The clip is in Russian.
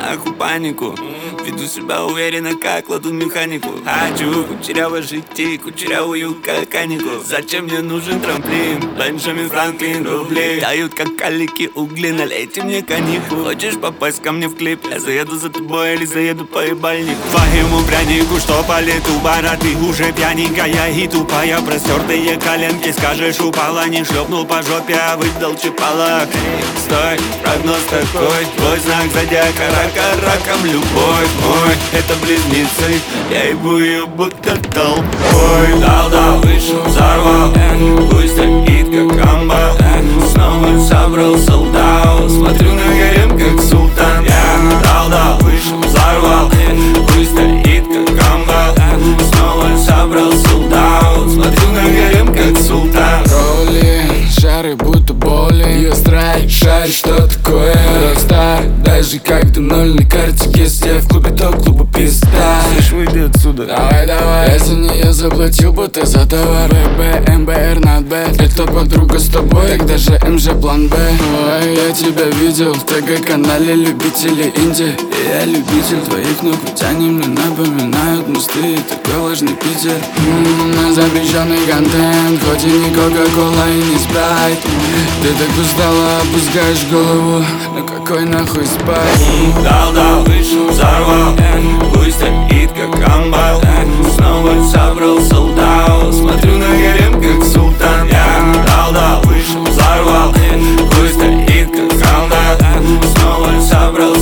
нахуй панику. Веду себя уверенно, как ладу механику. Хочу кучеряво жить, кучерявую каканику. Зачем мне нужен трамплин? Бенджамин Франклин, рубли дают как калики угли, налейте мне коньяку. Хочешь попасть ко мне в клип? Я заеду за тобой или заеду по ебальнику. Твоему прянику, что по лету бара, ты уже пьяненькая и тупая. Простертые коленки, скажешь, упала. Не шлепнул по жопе, а выдал чипалак. Стой, прогноз такой, твой знак зодиака, рака, раком любовь мой. Это близнецы, я ебу ее будто толпой. Дал, вышел, взорвал, пусть стоит как амбал. Снова собрал солдат, смотрю на гарем как султан. Я дал, вышел, взорвал, пусть стоит как амбал. Снова собрал солдат, смотрю на гарем как султан. Роллинг, шары будто боли. Ее страйк, шарь, что такое рокстар. Даже когда ноль на карте, если я в клубе, то клубу пизда. Слышь, выйди отсюда. Давай, я за нее заплатил, будто за товар. ББ, МБР, над Б. Это подруга с тобой, тогда же МЖ план Б. Ой, я тебя видел в ТГ-канале любители инди. И я любитель твоих ног, ведь они мне напоминают мосты. Такой влажный Питер. На запрещенный контент, хоть и не Кока-Кола и не Спрайт. Ты так устала, опускаешь голову, ну какой нахуй спать? Дал, вышел, взорвал, пусть стоит как амбал. Снова собрал солдат, смотрю на гарем как султан. Я дал, вышел, взорвал, пусть стоит как амбал. Снова собрал